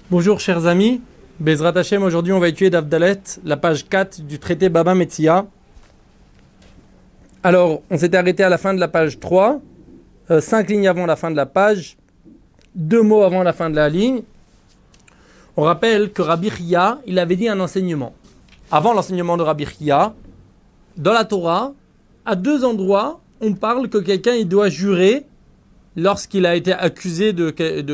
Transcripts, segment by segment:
Bonjour chers amis, Bezrat Hashem, aujourd'hui on va étudier d'Avdalet, la page 4 du traité Baba Metzia. Alors, on s'était arrêté à la fin de la page 3, 5 lignes avant la fin de la page, 2 mots avant la fin de la ligne. On rappelle que Rabbi Chia, il avait dit un enseignement. Avant l'enseignement de Rabbi Chia, dans la Torah, à 2 endroits, on parle que quelqu'un il doit jurer lorsqu'il a été accusé de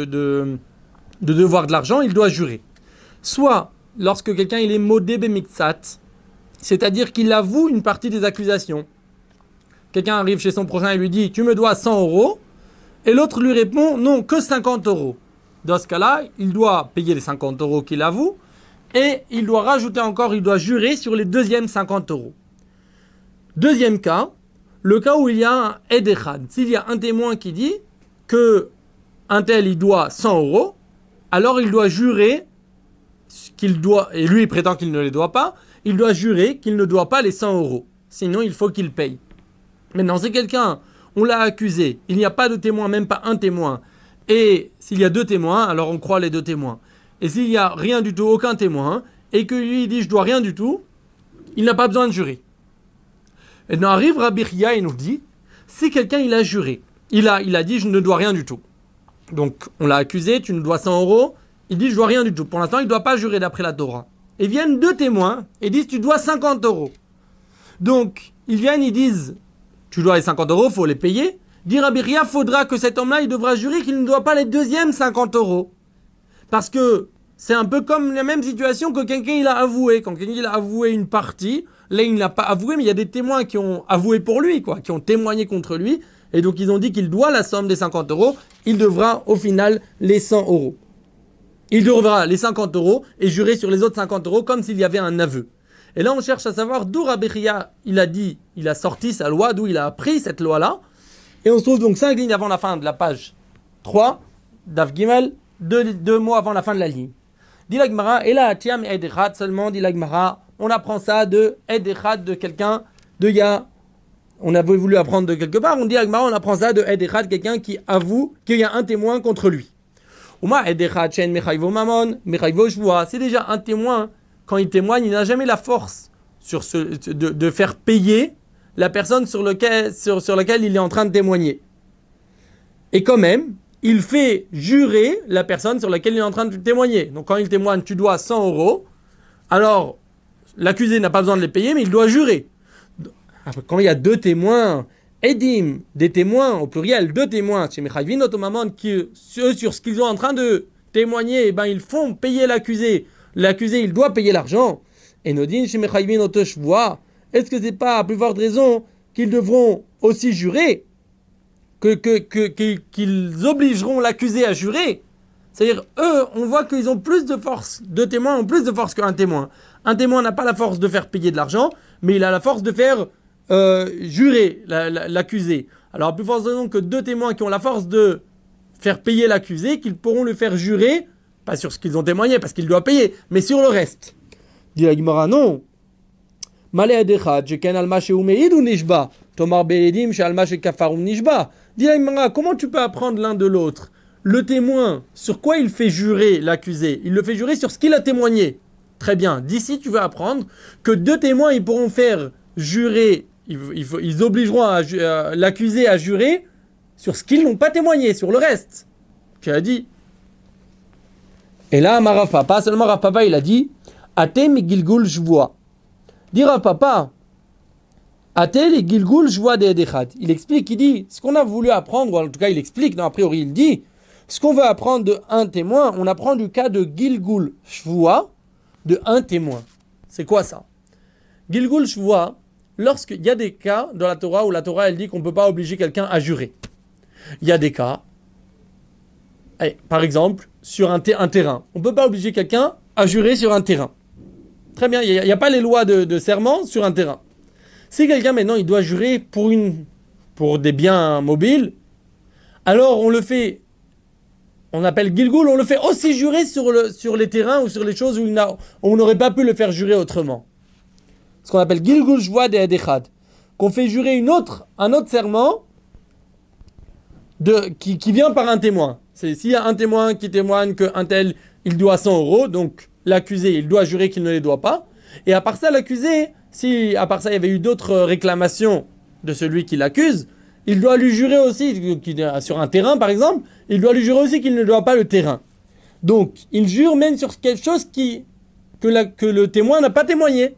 devoir de l'argent, il doit jurer. Soit lorsque quelqu'un il est modé bemiktsat, c'est-à-dire qu'il avoue une partie des accusations. Quelqu'un arrive chez son prochain et lui dit « tu me dois 100 euros » et l'autre lui répond « non, que 50 euros ». Dans ce cas-là, il doit payer les 50 euros qu'il avoue et il doit rajouter encore, il doit jurer sur les deuxièmes 50 euros. Deuxième cas, le cas où il y a un edechad. S'il y a un témoin qui dit que un tel il doit 100 euros, alors il doit jurer qu'il doit, et lui il prétend qu'il ne les doit pas, il doit jurer qu'il ne doit pas les 100 euros. Sinon il faut qu'il paye. Maintenant, c'est quelqu'un, on l'a accusé, il n'y a pas de témoin, même pas un témoin. Et s'il y a 2 témoins, alors on croit les 2 témoins. Et s'il n'y a rien du tout, aucun témoin, et que lui il dit je dois rien du tout, il n'a pas besoin de jurer. Et maintenant arrive Rabbi Chia et nous dit, si quelqu'un il a juré, il a dit je ne dois rien du tout. Donc on l'a accusé, tu ne dois 100 euros, il dit je dois rien du tout. Pour l'instant il ne doit pas jurer d'après la Torah. Et viennent 2 témoins et disent tu dois 50 euros. Donc ils viennent, ils disent tu dois les 50 euros, il faut les payer. Dit Rabbi Chia, faudra que cet homme-là il devra jurer qu'il ne doit pas les deuxièmes 50 euros. Parce que c'est un peu comme la même situation que quelqu'un il a avoué. Quand quelqu'un il a avoué une partie, là il ne l'a pas avoué, mais il y a des témoins qui ont avoué pour lui, qui ont témoigné contre lui. Et donc ils ont dit qu'il doit la somme des 50 euros, il devra au final les 100 euros. Il devra les 50 euros et jurer sur les autres 50 euros comme s'il y avait un aveu. Et là on cherche à savoir d'où Rabbi Chia il a sorti sa loi, d'où il a appris cette loi-là. Et on se trouve donc 5 lignes avant la fin de la page 3, Daf Gimel, 2 mots avant la fin de la ligne. Dit la Gemara, et là, tiam edechad, seulement, dit la Gemara, on apprend ça de edechad, de quelqu'un, de ya. On avait voulu apprendre de quelque part, on dit la Gemara, on apprend ça de edechad, quelqu'un qui avoue qu'il y a un témoin contre lui. Uma edechad shen mechayvo mamon, mechayvo shvua. C'est déjà un témoin, quand il témoigne, il n'a jamais la force de faire payer la personne sur laquelle il est en train de témoigner. Et quand même, il fait jurer la personne sur laquelle il est en train de témoigner. Donc quand il témoigne, tu dois 100 euros. Alors, l'accusé n'a pas besoin de les payer, mais il doit jurer. Quand il y a 2 témoins, Edim, des témoins, au pluriel, 2 témoins, chez Mechayvin Otomaman, qui, eux, sur ce qu'ils sont en train de témoigner, ils font payer l'accusé. L'accusé, il doit payer l'argent. Et Nodin, chez Mechayvin Otoshvoa, est-ce que c'est pas à plus forte raison qu'ils devront aussi jurer, qu'ils obligeront l'accusé à jurer? C'est-à-dire, eux, on voit qu'ils ont plus de force, 2 témoins ont plus de force qu'un témoin. Un témoin n'a pas la force de faire payer de l'argent, mais il a la force de faire jurer l'accusé. Alors, à plus forte raison que 2 témoins qui ont la force de faire payer l'accusé, qu'ils pourront le faire jurer, pas sur ce qu'ils ont témoigné, parce qu'il doit payer, mais sur le reste. Dit la Gemara, non. Malé adechad, jeken alma sheumeid ou nishba, tomar beedim she alma shekafar ou nishba. Dit la Gemara, comment tu peux apprendre l'un de l'autre? Le témoin, sur quoi il fait jurer l'accusé? Il le fait jurer sur ce qu'il a témoigné. Très bien. D'ici, tu vas apprendre que 2 témoins, ils pourront faire jurer, ils obligeront l'accusé à jurer sur ce qu'ils n'ont pas témoigné, sur le reste. Tu as dit. Et là, Rav Papa, seulement Rav Papa, il a dit, Atem et Gilgul Shvoa. Dit Rav Papa, Atel et Gilgul Shvoa de Edechad. Il explique, il dit, ce qu'on a voulu apprendre, ou en tout cas il explique, non, a priori il dit, ce qu'on veut apprendre de un témoin, on apprend du cas de Gilgul Shvoa, de un témoin. C'est quoi ça? Gilgul Shvoa, lorsqu'il y a des cas dans la Torah où la Torah elle dit qu'on ne peut pas obliger quelqu'un à jurer. Il y a des cas, par exemple, sur un terrain. On ne peut pas obliger quelqu'un à jurer sur un terrain. Très bien, il n'y a pas les lois de serment sur un terrain. Si quelqu'un maintenant il doit jurer pour des biens mobiles, alors on le fait, on appelle Gilgul, on le fait aussi jurer sur les terrains ou sur les choses où on n'aurait pas pu le faire jurer autrement. Ce qu'on appelle Gilgul Shvoa de Edechad. Qu'on fait jurer un autre serment qui vient par un témoin. S'il y a un témoin qui témoigne qu'un tel il doit 100 euros, donc l'accusé, il doit jurer qu'il ne les doit pas. Et à part ça, l'accusé, si à part ça, il y avait eu d'autres réclamations de celui qui l'accuse, il doit lui jurer aussi, sur un terrain par exemple, il doit lui jurer aussi qu'il ne doit pas le terrain. Donc, il jure même sur quelque chose que le témoin n'a pas témoigné.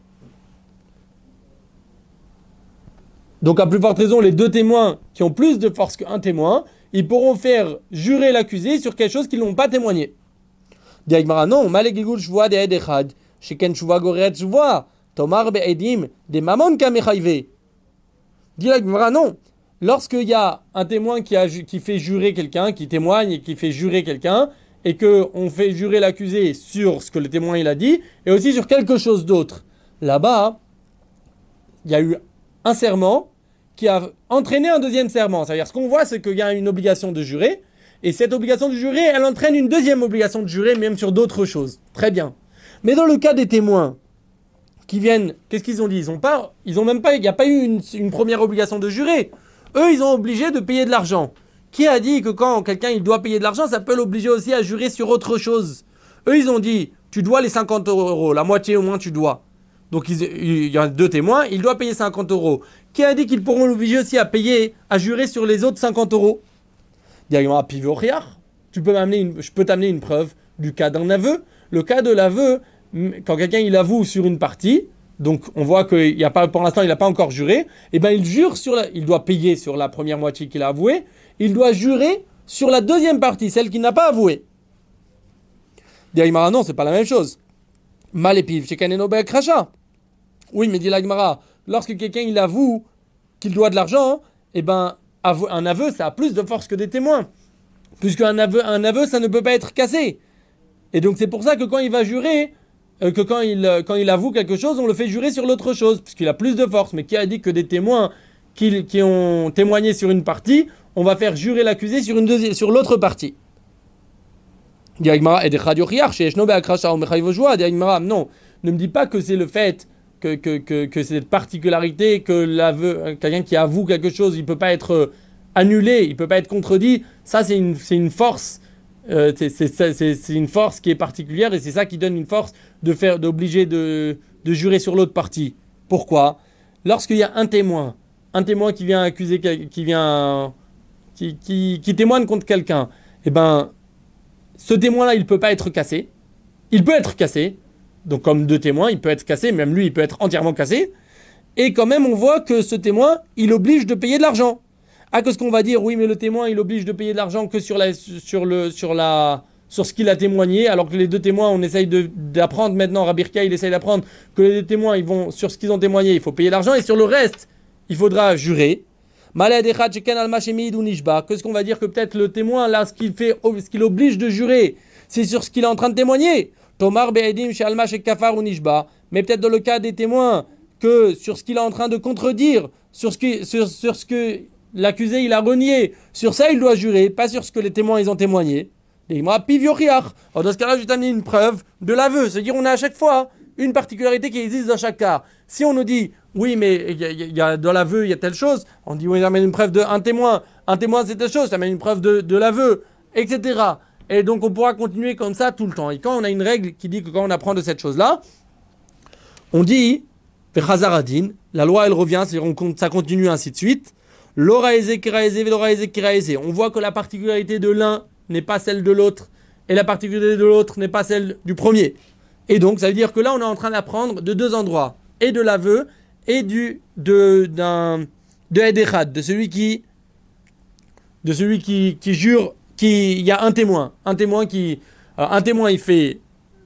Donc, à plus forte raison, les deux témoins qui ont plus de force qu'un témoin, ils pourront faire jurer l'accusé sur quelque chose qu'ils n'ont pas témoigné. Diagmara, non, malegigul shvoa de edechad, sheken shvoa goret shvoa, tomar be'edim, de mamon kamechayve. Diagmara, non. Lorsqu'il y a un témoin qui fait jurer quelqu'un, qui témoigne et qui fait jurer quelqu'un, et qu'on fait jurer l'accusé sur ce que le témoin il a dit, et aussi sur quelque chose d'autre. Là-bas, il y a eu un serment qui a entraîné un deuxième serment. C'est-à-dire, ce qu'on voit, c'est qu'il y a une obligation de jurer, et cette obligation de jurer, elle entraîne une deuxième obligation de jurer, même sur d'autres choses. Très bien. Mais dans le cas des témoins qui viennent, qu'est-ce qu'ils ont dit? Il n'y a pas eu une première obligation de jurer. Eux, ils ont obligé de payer de l'argent. Qui a dit que quand quelqu'un il doit payer de l'argent, ça peut l'obliger aussi à jurer sur autre chose? Eux, ils ont dit, tu dois les 50 euros, la moitié au moins tu dois. Donc il y a deux témoins, il doit payer 50 euros. Qui a dit qu'ils pourront l'obliger aussi à jurer sur les autres 50 euros? Directement à Pivochiar. Je peux t'amener une preuve du cas d'un aveu. Le cas de l'aveu, quand quelqu'un il avoue sur une partie, donc on voit qu'il y a pas, pour l'instant il n'a pas encore juré, et ben il jure il doit payer sur la première moitié qu'il a avouée, il doit jurer sur la deuxième partie, celle qu'il n'a pas avouée. Dit l'Agmara, non, c'est pas la même chose. Malépiv, chez Kaneno Kracha. Oui, mais dit l'Agmara, lorsque quelqu'un il avoue qu'il doit de l'argent, et ben un aveu ça a plus de force que des témoins, puisqu'un aveu ça ne peut pas être cassé. Et donc c'est pour ça que quand il va jurer, que quand il avoue quelque chose, on le fait jurer sur l'autre chose, puisqu'il a plus de force. Mais qui a dit que des témoins qui ont témoigné sur une partie, on va faire jurer l'accusé sur l'autre partie? Non, ne me dis pas que c'est le fait que c'est cette particularité que l'aveu, quelqu'un qui avoue quelque chose, il peut pas être annulé, il peut pas être contredit. Ça c'est une force. C'est une force qui est particulière et c'est ça qui donne une force d'obliger de jurer sur l'autre partie. Pourquoi? Lorsqu'il y a un témoin qui vient accuser, qui témoigne contre quelqu'un, et ben ce témoin-là il peut pas être cassé. Il peut être cassé, donc comme deux témoins, il peut être cassé, même lui il peut être entièrement cassé. Et quand même on voit que ce témoin il oblige de payer de l'argent. Ah, qu'est-ce qu'on va dire? Oui, mais le témoin, il oblige de payer de l'argent que sur ce qu'il a témoigné, alors que les deux témoins, on essaye d'apprendre maintenant, Rabbi Hirka, il essaye d'apprendre que les deux témoins, ils vont, sur ce qu'ils ont témoigné, il faut payer l'argent, et sur le reste, il faudra jurer. Qu'est-ce qu'on va dire? Que peut-être le témoin, là, ce qu'il oblige de jurer, c'est sur ce qu'il est en train de témoigner. Mais peut-être dans le cas des témoins, que sur ce qu'il est en train de contredire, sur ce que l'accusé il a renié, sur ça il doit jurer, pas sur ce que les témoins ils ont témoigné. Alors dans ce cas-là, je vais t'amener une preuve de l'aveu. C'est-à-dire on a à chaque fois une particularité qui existe dans chaque cas. Si on nous dit oui mais il y a dans l'aveu il y a telle chose, on dit oui j'amène une preuve d'un témoin, un témoin c'est telle chose, j'amène une preuve de l'aveu, etc. Et donc on pourra continuer comme ça tout le temps. Et quand on a une règle qui dit que quand on apprend de cette chose-là, on dit la loi elle revient, c'est-à-dire ça continue ainsi de suite. On voit que la particularité de l'un n'est pas celle de l'autre, et la particularité de l'autre n'est pas celle du premier. Et donc, ça veut dire que là, on est en train d'apprendre de deux endroits, et de l'aveu, et de Edechad, de celui qui jure, il y a un témoin. Un témoin, il fait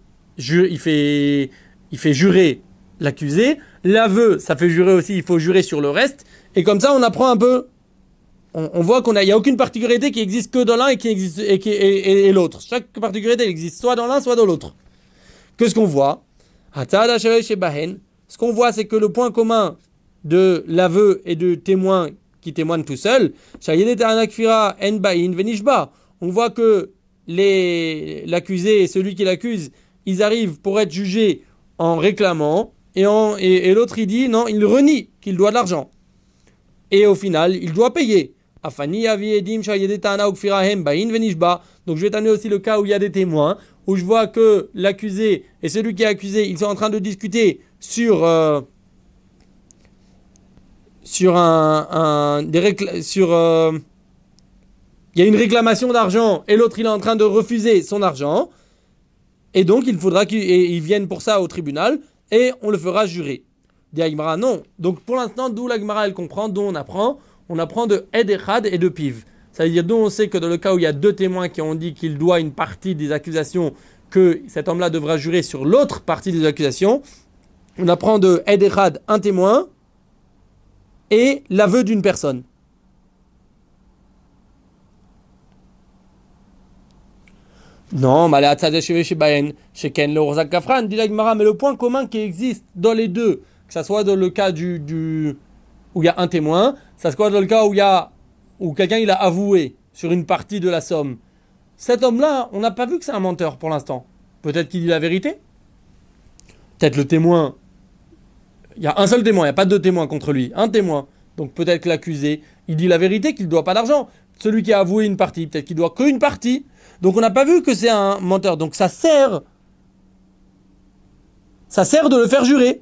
jurer l'accusé. L'aveu, ça fait jurer aussi, il faut jurer sur le reste. Et comme ça, on apprend un peu. On voit qu'il n'y a aucune particularité qui existe que dans l'un et l'autre. Chaque particularité existe soit dans l'un, soit dans l'autre. Qu'est-ce qu'on voit? Ce qu'on voit, c'est que le point commun de l'aveu et de témoin qui témoigne tout seul, on voit que l'accusé et celui qui l'accuse, ils arrivent pour être jugés en réclamant, et l'autre il dit non, il renie qu'il doit de l'argent. Et au final, il doit payer. Donc je vais t'amener aussi le cas où il y a des témoins, où je vois que l'accusé et celui qui est accusé, ils sont en train de discuter sur il y a une réclamation d'argent et l'autre il est en train de refuser son argent, et donc il faudra qu'ils viennent pour ça au tribunal et on le fera jurer. Dit Agmara, non. Donc pour l'instant, d'où l'Agmara elle comprend, d'où on apprend de Ed Echad et de Piv. Ça veut dire d'où on sait que dans le cas où il y a deux témoins qui ont dit qu'il doit une partie des accusations, que cet homme-là devra jurer sur l'autre partie des accusations, on apprend de Ed Echad un témoin et l'aveu d'une personne. Non, mais le point commun qui existe dans les deux, que ce soit dans le cas où il y a un témoin, ça soit dans le cas où quelqu'un il a avoué sur une partie de la somme. Cet homme-là, on n'a pas vu que c'est un menteur pour l'instant. Peut-être qu'il dit la vérité. Peut-être le témoin. Il y a un seul témoin, il n'y a pas deux témoins contre lui. Un témoin. Donc peut-être que l'accusé, il dit la vérité qu'il ne doit pas d'argent. Celui qui a avoué une partie, peut-être qu'il doit qu'une partie. Donc on n'a pas vu que c'est un menteur. Donc ça sert de le faire jurer.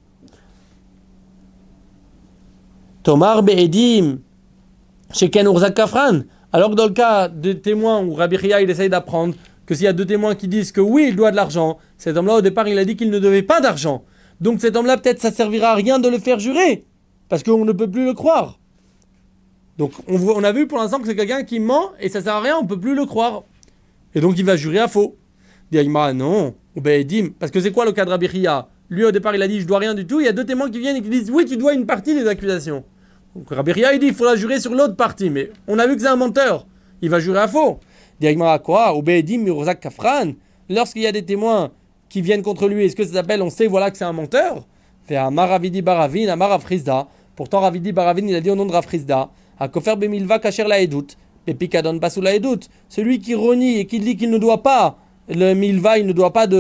Tomar be'edim sheken urzak kafran. Alors que dans le cas des témoins où Rabbi Chia il essaye d'apprendre que s'il y a deux témoins qui disent que oui, il doit de l'argent, cet homme-là au départ il a dit qu'il ne devait pas d'argent. Donc cet homme-là peut-être ça servira à rien de le faire jurer parce qu'on ne peut plus le croire. Donc on a vu pour l'instant que c'est quelqu'un qui ment et ça sert à rien, on ne peut plus le croire. Et donc il va jurer à faux. Dit Agmara, non, parce que c'est quoi le cas de Rabbi Chia? Lui au départ il a dit je dois rien du tout, il y a deux témoins qui viennent et qui disent oui tu dois une partie des accusations. Donc Rabbi Chia il dit il faudra jurer sur l'autre partie, mais on a vu que c'est un menteur, il va jurer à faux. Dit Agmara quoi? Kafran. Lorsqu'il y a des témoins qui viennent contre lui, est-ce que ça s'appelle on sait voilà que c'est un menteur? Fait Amar Ravidi Baravin, Amar Afrizda. Pourtant Ravidi Baravin il a dit au nom de Rafrizda, à Kofer Bemilva Kacher la Edout. Pepikadon Pasou la Edout. Celui qui renie et qui dit qu'il ne doit pas, le Milva, il ne doit pas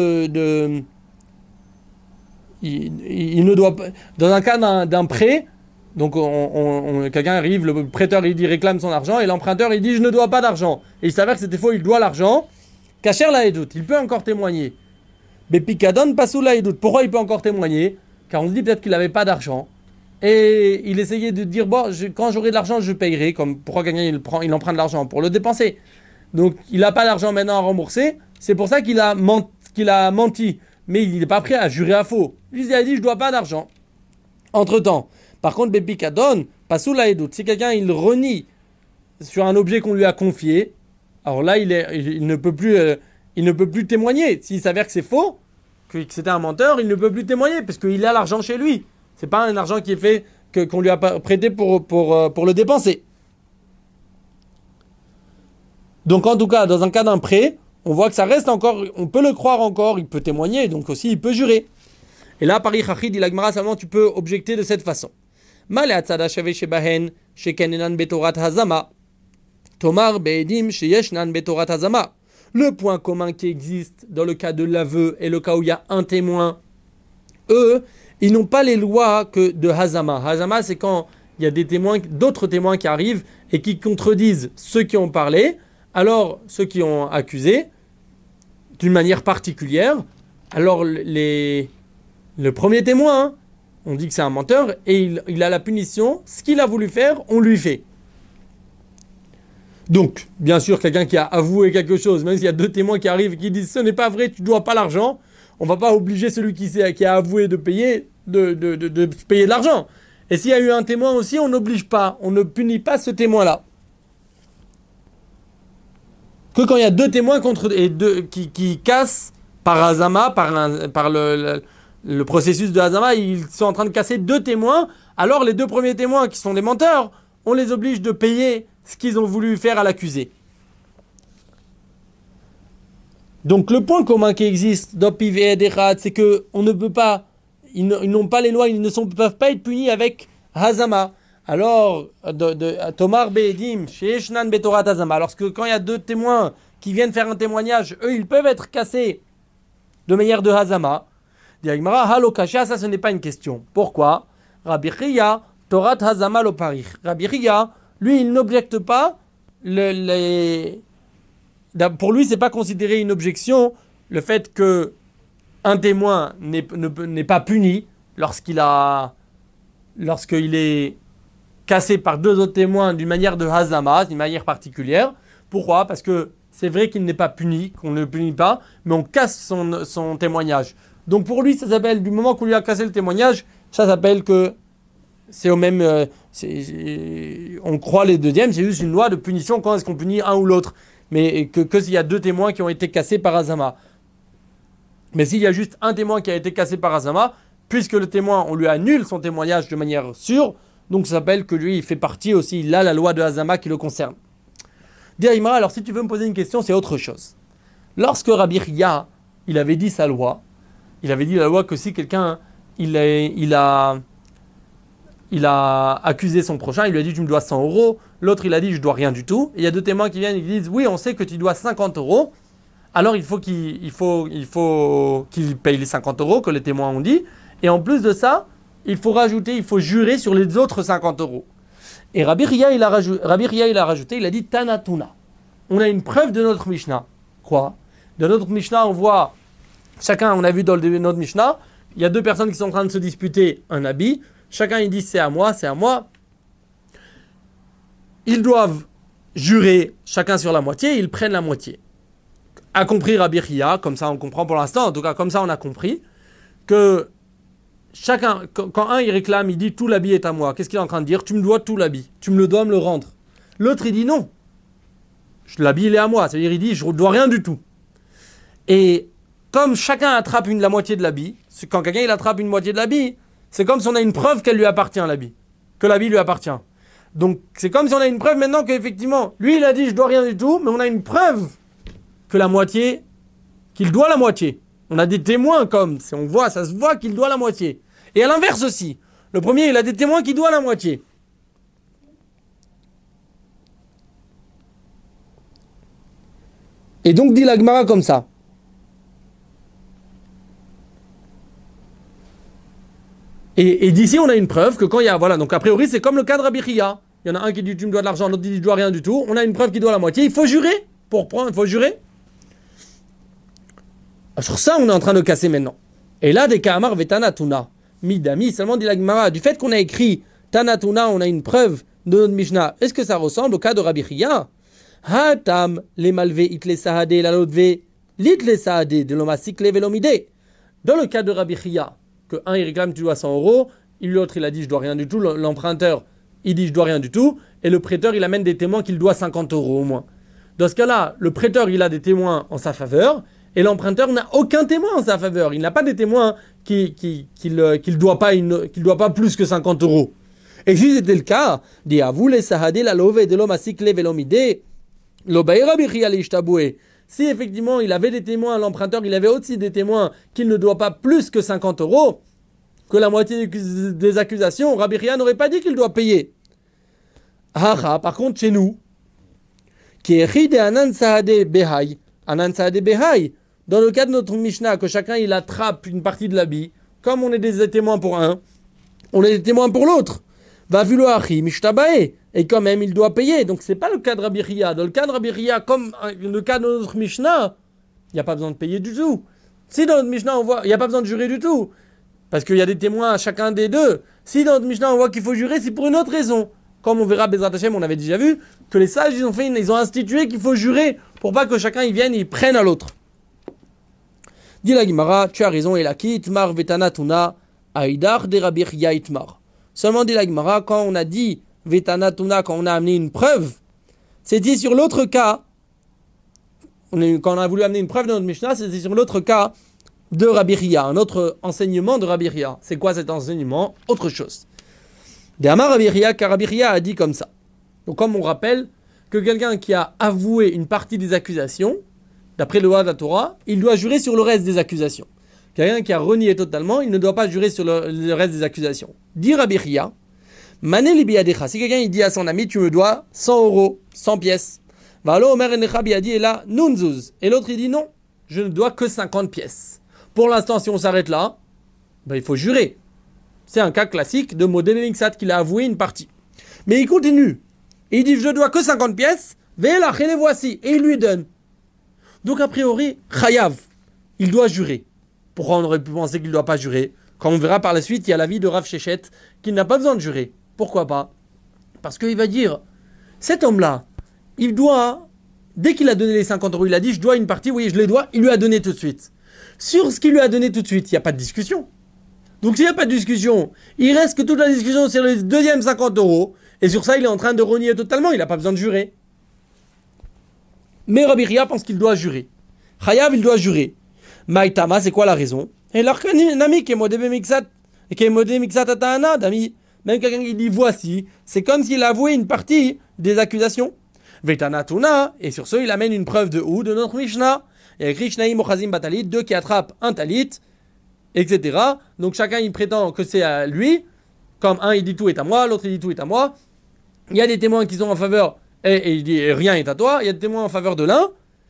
il ne doit pas, dans un cas d'un prêt, donc quelqu'un arrive, le prêteur il dit réclame son argent et l'emprunteur il dit je ne dois pas d'argent. Et il s'avère que c'était faux, il doit l'argent. Kacher la Edout, il peut encore témoigner. Pepikadon Pasou la Edout. Pourquoi il peut encore témoigner? Car on se dit peut-être qu'il n'avait pas d'argent. Et il essayait de dire bon, quand j'aurai de l'argent, je payerai. Comme pourquoi quelqu'un il emprunte de l'argent pour le dépenser. Donc il n'a pas d'argent maintenant à rembourser. C'est pour ça qu'il a menti. Mais il n'est pas prêt à jurer à faux. Il a dit je dois pas d'argent. Entre temps, par contre, Bepikadon, pas sous la doute. Si quelqu'un il renie sur un objet qu'on lui a confié, alors là il ne peut plus témoigner. S'il s'avère que c'est faux, que c'était un menteur, il ne peut plus témoigner parce qu'il a l'argent chez lui. C'est pas un argent qui est fait qu'on lui a prêté pour le dépenser. Donc en tout cas, dans un cas d'un prêt, on voit que ça reste encore, on peut le croire encore, il peut témoigner, donc aussi il peut jurer. Et là, Paris Chachid, dit l'Agmara, seulement tu peux objecter de cette façon. Le point commun qui existe dans le cas de l'aveu et le cas où il y a un témoin, eux, ils n'ont pas les lois que de Hazama. Hazama, c'est quand il y a d'autres témoins qui arrivent et qui contredisent ceux qui ont parlé, alors ceux qui ont accusé, d'une manière particulière. Alors le premier témoin, on dit que c'est un menteur et il a la punition, ce qu'il a voulu faire, on lui fait. Donc, bien sûr, quelqu'un qui a avoué quelque chose, même s'il y a deux témoins qui arrivent et qui disent ce n'est pas vrai, tu ne dois pas l'argent, on ne va pas obliger celui qui a avoué de payer de payer de l'argent. Et s'il y a eu un témoin aussi, on n'oblige pas, on ne punit pas ce témoin-là. Que quand il y a deux témoins qui cassent par Hazama, par le processus de Hazama, ils sont en train de casser deux témoins, alors les deux premiers témoins qui sont des menteurs, on les oblige de payer ce qu'ils ont voulu faire à l'accusé. Donc le point commun qui existe dans Piv et Ederad, c'est que on ne peut pas, ils n'ont pas les lois, ils peuvent pas être punis avec Hazama. Alors, Tomar Be'edim, Sheeshnan Betorat Hazama, lorsque quand il y a deux témoins qui viennent faire un témoignage, eux ils peuvent être cassés de manière de Hazama. Diagmara, Halo Kasha, ça ce n'est pas une question. Pourquoi? Rabbi Chia, Torat Hazama lo Parich. Rabbi Chia, lui il n'objecte pas pour lui, c'est pas considéré une objection le fait que un témoin n'est pas puni lorsqu'il est cassé par deux autres témoins d'une manière de hazama, d'une manière particulière. Pourquoi ? Parce que c'est vrai qu'il n'est pas puni, qu'on ne le punit pas, mais on casse son témoignage. Donc pour lui, ça s'appelle, du moment qu'on lui a cassé le témoignage, ça s'appelle que c'est au même... on croit les deuxièmes, c'est juste une loi de punition quand est-ce qu'on punit un ou l'autre. Mais que s'il y a deux témoins qui ont été cassés par hazama. Mais s'il y a juste un témoin qui a été cassé par hazama, puisque le témoin, on lui annule son témoignage de manière sûre, donc ça s'appelle que lui, il fait partie aussi, il a la loi de hazama qui le concerne. Dis-moi, alors si tu veux me poser une question, c'est autre chose. Lorsque Rabbi Ria, il avait dit sa loi, il avait dit la loi que si quelqu'un, il a accusé son prochain, il lui a dit tu me dois 100 euros, l'autre il a dit je dois rien du tout, et il y a deux témoins qui viennent et qui disent oui on sait que tu dois 50 euros, alors il faut qu'il paye les 50 euros que les témoins ont dit, et en plus de ça, il faut jurer sur les autres 50 euros. Et Rabbi Ria il a rajouté, il a dit Tanatuna. On a une preuve de notre Mishnah. Quoi ? De notre Mishnah, on voit, on a vu dans notre Mishnah, il y a deux personnes qui sont en train de se disputer un habit. Chacun il dit c'est à moi. Ils doivent jurer chacun sur la moitié, ils prennent la moitié. A compris Rabbi Ria, comme ça on comprend pour l'instant, en tout cas comme ça on a compris, que chacun, quand un il réclame, il dit tout l'habit est à moi, qu'est-ce qu'il est en train de dire ? Tu me dois tout l'habit, tu me le dois me le rendre. L'autre il dit non, l'habit il est à moi, c'est-à-dire il dit je ne dois rien du tout. Et comme chacun attrape la moitié de l'habit, quand quelqu'un il attrape une moitié de l'habit, c'est comme si on a une preuve qu'elle lui appartient l'habit, que l'habit lui appartient. Donc c'est comme si on a une preuve maintenant qu'effectivement, lui il a dit je dois rien du tout, mais on a une preuve que qu'il doit la moitié. On a des témoins ça se voit qu'il doit la moitié. Et à l'inverse aussi, le premier il a des témoins qui doivent la moitié. Et donc dit la Gemara comme ça. Et d'ici, on a une preuve que quand il y a... Voilà, donc a priori, c'est comme le cas de Rabbi Ria. Il y en a un qui dit tu me dois de l'argent, l'autre dit je dois rien du tout. On a une preuve qui doit la moitié. Il faut jurer. Il faut jurer. Sur ça, on est en train de casser maintenant. Et là, des Kahamar vetanatuna. Midami, seulement dit la Gemara. Du fait qu'on a écrit Tanatuna, on a une preuve de notre Mishnah. Est-ce que ça ressemble au cas de Rabbi Ria ? Hatam, les malvé, itle sahade, la lotve, l'itle sahade, de l'omasik, velomide. Dans le cas de Rabbi Ria, que un il réclame tu dois 100 euros, l'autre il a dit je dois rien du tout, l'emprunteur il dit je dois rien du tout, et le prêteur il amène des témoins qu'il doit 50 euros au moins. Dans ce cas-là, le prêteur il a des témoins en sa faveur, et l'emprunteur n'a aucun témoin en sa faveur. Il n'a pas des témoins qu'il doit pas plus que 50 euros. Et si c'était le cas, dit à vous les sahade la love de l'omasik le velomide, l'obay Rabbi Ria l'ishtaboué. Si effectivement il avait des témoins, l'emprunteur il avait aussi des témoins qu'il ne doit pas plus que 50 euros, que la moitié des accusations, Rabbi Ria n'aurait pas dit qu'il doit payer. Par contre chez nous, qui est de Anan Sahade Behai, dans le cas de notre Mishnah, que chacun il attrape une partie de l'habit, comme on est des témoins pour un, on est des témoins pour l'autre. Va vuloachi mishtabae. Et quand même, il doit payer. Donc, ce n'est pas le cas de Rabbi Ria. Dans le cas de Rabbi Ria, comme le cas de notre Mishnah, il n'y a pas besoin de payer du tout. Si dans notre Mishnah, on voit, il n'y a pas besoin de jurer du tout. Parce qu'il y a des témoins à chacun des deux. Si dans notre Mishnah, on voit qu'il faut jurer, c'est pour une autre raison. Comme on verra, Bezrat Hashem, on avait déjà vu que les sages, ils ont institué qu'il faut jurer pour pas que chacun, il vienne, il prenne à l'autre. Dit la Gemara, tu as raison, et la ki itmar vetanatuna, aïdar de Rabbi Ria itmar. Seulement, dit la Gemara, quand on a dit Vetanatuna, quand on a amené une preuve, c'est dit sur l'autre cas, quand on a voulu amener une preuve dans notre Mishnah, c'est dit sur l'autre cas de Rabbi Ria, un autre enseignement de Rabbi Ria. C'est quoi cet enseignement ? Autre chose. D'Amar Rabbi Ria, car Rabbi Ria a dit comme ça. Donc comme on rappelle que quelqu'un qui a avoué une partie des accusations, d'après le loi de la Torah, il doit jurer sur le reste des accusations. Quelqu'un qui a renié totalement, il ne doit pas jurer sur le reste des accusations. Dit Rabbi Ria, Mané libiadecha. Si quelqu'un il dit à son ami, tu me dois 100 euros, 100 pièces. Valo omer enecha biadi et là, nunzuz. Et l'autre il dit non, je ne dois que 50 pièces. Pour l'instant, si on s'arrête là, il faut jurer. C'est un cas classique de modèle mixat qu'il a avoué une partie. Mais il continue. Et il dit, je ne dois que 50 pièces. Ve'elach, et les voici. Et il lui donne. Donc a priori, chayav. il doit jurer. Pourquoi on aurait pu penser qu'il ne doit pas jurer? Quand on verra par la suite, il y a l'avis de Rav Shechet qu'il n'a pas besoin de jurer. Pourquoi pas? Parce qu'il va dire, cet homme-là, il doit, dès qu'il a donné les 50 euros, il a dit, je dois une partie, oui, je les dois, il lui a donné tout de suite. Sur ce qu'il lui a donné tout de suite, il n'y a pas de discussion. Donc s'il n'y a pas de discussion, il reste que toute la discussion sur les deuxièmes 50 euros, et sur ça, il est en train de renier totalement, il n'a pas besoin de jurer. Mais Rabbi Ria pense qu'il doit jurer. Chayav, il doit jurer. Maïtama, c'est quoi la raison? Et l'arkanami qui est modé mixat, qui est modé mixat atana, d'ami. Même quelqu'un qui dit voici, c'est comme s'il avouait une partie des accusations. Vetana tuna, et sur ce, il amène une preuve de où? De notre Mishnah. Et Krishnaï Mochazim Batalit, deux qui attrapent un talit, etc. Donc chacun il prétend que c'est à lui. Comme un il dit tout est à moi, l'autre il dit tout est à moi. Il y a des témoins qui sont en faveur, et il dit rien est à toi. Il y a des témoins en faveur de l'un.